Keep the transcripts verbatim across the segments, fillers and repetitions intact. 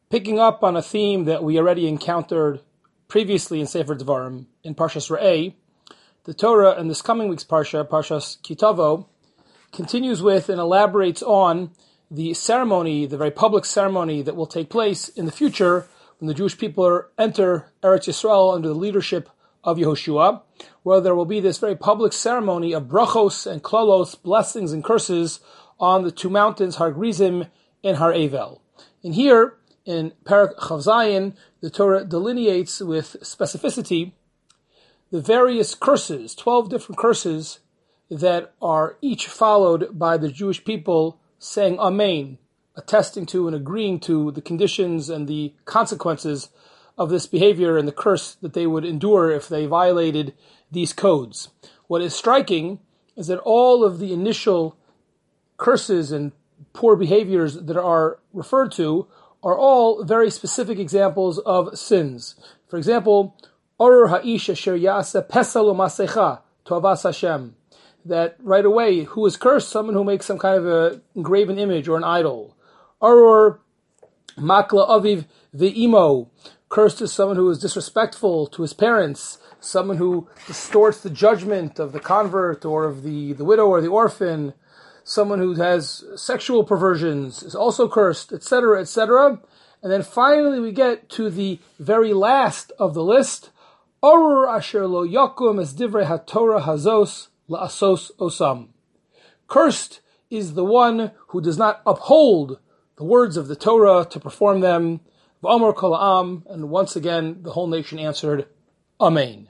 Picking up on a theme that we already encountered previously in Sefer Devarim, in Parshas Re'eh, the Torah in this coming week's Parsha, Parshas Ki Tavo, continues with and elaborates on the ceremony, the very public ceremony that will take place in the future when the Jewish people enter Eretz Yisrael under the leadership of Yehoshua, where there will be this very public ceremony of brachos and klolos, blessings and curses, on the two mountains, Har Grizim and Har Evel. And here, in Parak Chav Zayin, the Torah delineates with specificity the various curses, twelve different curses, that are each followed by the Jewish people saying Amen, attesting to and agreeing to the conditions and the consequences of this behavior and the curse that they would endure if they violated these codes. What is striking is that all of the initial curses and poor behaviors that are referred to are all very specific examples of sins. For example, Orur ha'ish asher ya'aseh pesel u'masecha to'avas Hashem. That right away, who is cursed? Someone who makes some kind of a graven image or an idol. Orur makla aviv ve'imo. Cursed is someone who is disrespectful to his parents. Someone who distorts the judgment of the convert or of the, the widow or the orphan. Someone who has sexual perversions is also cursed, et cetera, et cetera. And then finally we get to the very last of the list. Orur asher lo yakum es divrei haTorah hazos la'asos osam. Cursed is the one who does not uphold the words of the Torah to perform them. V'amar kol ha'am, and once again the whole nation answered, Amen.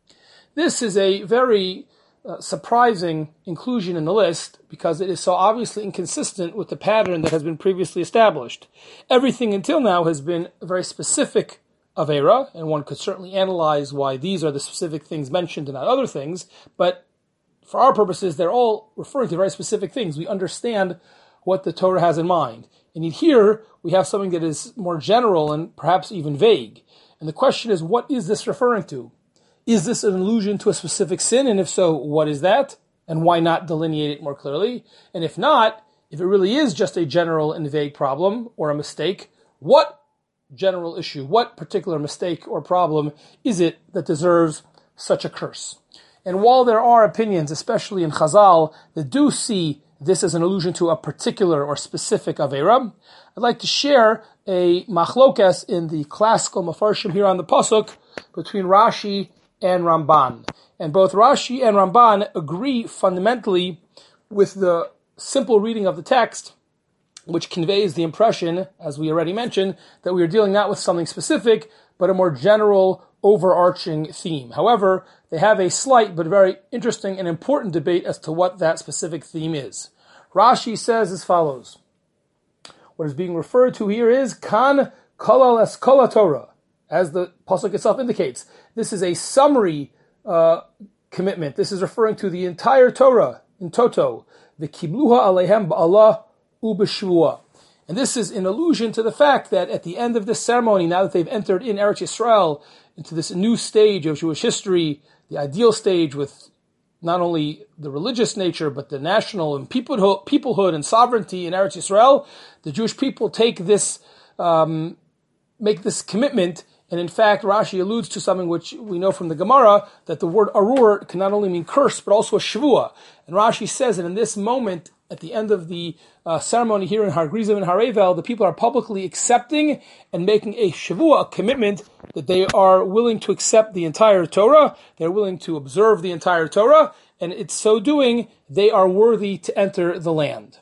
This is a very uh, surprising inclusion in the list because it is so obviously inconsistent with the pattern that has been previously established. Everything until now has been a very specific Avera, and one could certainly analyze why these are the specific things mentioned and not other things, but for our purposes, they're all referring to very specific things. We understand what the Torah has in mind. And here, we have something that is more general and perhaps even vague. And the question is, what is this referring to? Is this an allusion to a specific sin? And if so, what is that? And why not delineate it more clearly? And if not, if it really is just a general and vague problem or a mistake, what general issue, what particular mistake or problem is it that deserves such a curse? And while there are opinions, especially in Chazal, that do see this as an allusion to a particular or specific Avera, I'd like to share a machlokas in the classical Mefarshim here on the Pasuk between Rashi and Ramban. And both Rashi and Ramban agree fundamentally with the simple reading of the text, which conveys the impression, as we already mentioned, that we are dealing not with something specific, but a more general, overarching theme. However, they have a slight but very interesting and important debate as to what that specific theme is. Rashi says as follows. What is being referred to here is Kan Kolal Es Kol Torah, as the pasuk itself indicates. This is a summary uh, commitment. This is referring to the entire Torah in toto. The Kibluha Alehem Ba'Allah Ubeshvua. And this is in allusion to the fact that at the end of this ceremony, now that they've entered in Eretz Yisrael, into this new stage of Jewish history, the ideal stage with not only the religious nature, but the national and peoplehood, peoplehood and sovereignty in Eretz Yisrael, the Jewish people take this, um, make this commitment. And in fact, Rashi alludes to something which we know from the Gemara, that the word arur can not only mean curse, but also a shvua. And Rashi says that in this moment, at the end of the uh, ceremony here in Har Grizim and Har Evel, the people are publicly accepting and making a shavua, a commitment that they are willing to accept the entire Torah, they're willing to observe the entire Torah, and it's so doing, they are worthy to enter the land.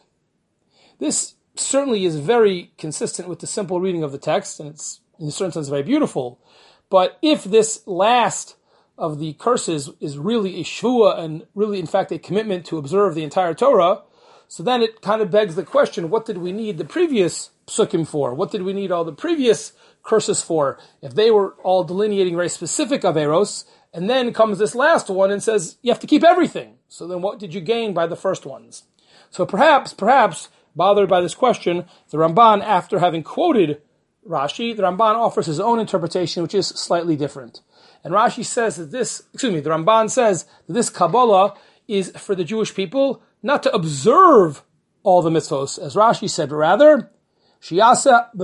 This certainly is very consistent with the simple reading of the text, and it's in a certain sense very beautiful. But if this last of the curses is really a shavua and really in fact a commitment to observe the entire Torah, so then it kind of begs the question, what did we need the previous psukim for? What did we need all the previous curses for? If they were all delineating very specific averos, and then comes this last one and says, you have to keep everything. So then what did you gain by the first ones? So perhaps, perhaps, bothered by this question, the Ramban, after having quoted Rashi, the Ramban offers his own interpretation, which is slightly different. And Rashi says that this, excuse me, the Ramban says that this Kabbalah is for the Jewish people not to observe all the mitzvos, as Rashi said, but rather, Shiyasa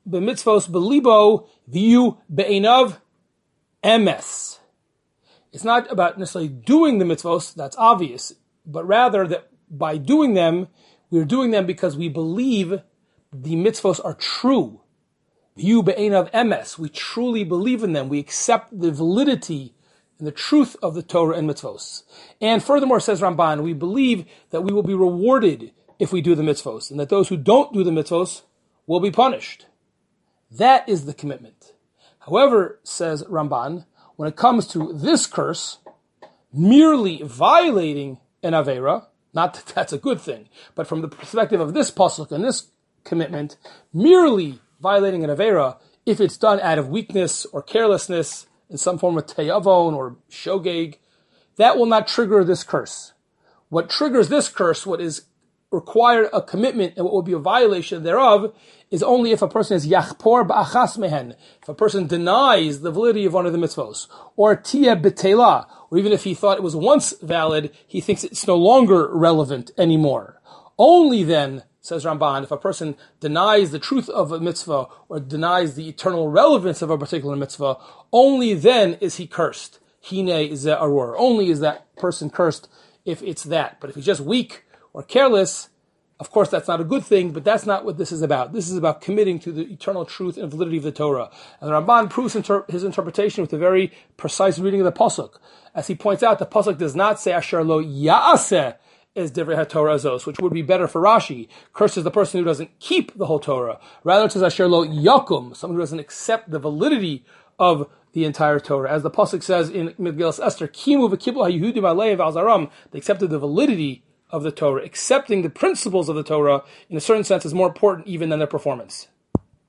b'mitzvos belibo v'yu be'einav emes. It's not about necessarily doing the mitzvos, that's obvious, but rather that by doing them, we're doing them because we believe the mitzvos are true. V'yu be'einav emes. We truly believe in them. We accept the validity and the truth of the Torah and mitzvos. And furthermore, says Ramban, we believe that we will be rewarded if we do the mitzvos, and that those who don't do the mitzvos will be punished. That is the commitment. However, says Ramban, when it comes to this curse, merely violating an Aveira, not that that's a good thing, but from the perspective of this pasuk and this commitment, merely violating an Aveira, if it's done out of weakness or carelessness, in some form of teyavon or shogeg, that will not trigger this curse. What triggers this curse, what is required a commitment and what will be a violation thereof, is only if a person is yachpor ba'achas mehen, if a person denies the validity of one of the mitzvos, or tia betela, or even if he thought it was once valid, he thinks it's no longer relevant anymore. Only then, says Ramban, if a person denies the truth of a mitzvah or denies the eternal relevance of a particular mitzvah, only then is he cursed. Hine is arur. Only is that person cursed if it's that. But if he's just weak or careless, of course that's not a good thing, but that's not what this is about. This is about committing to the eternal truth and validity of the Torah. And the Ramban proves inter- his interpretation with a very precise reading of the pasuk. As he points out, the pasuk does not say asher lo ya'aseh is divrei haTorah azos, which would be better for Rashi. Cursed is the person who doesn't keep the whole Torah. Rather, it says asher lo yakum, someone who doesn't accept the validity of the entire Torah. As the pasuk says in Megillas Esther, kimu v'kiblu haYehudim aleim v'alzaram, they accepted the validity of the Torah. Accepting the principles of the Torah, in a certain sense, is more important even than their performance.